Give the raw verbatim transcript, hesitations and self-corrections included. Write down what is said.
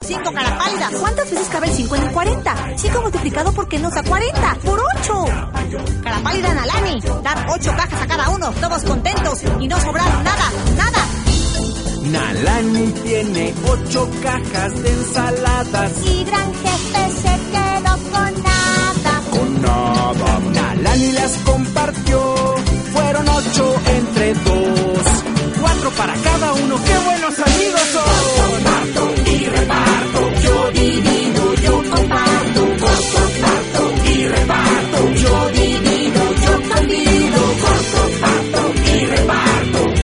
cinco cara pálida. ¿Cuántas veces cabe el cinco en el cuarenta? cinco multiplicado por qué nos da cuarenta. ¡Por ocho! Cara pálida Nalani. Dar ocho cajas a cada uno, todos contentos y no sobrar nada, nada. Nalani tiene ocho cajas de ensaladas y Gran Jefe se quedó con nada.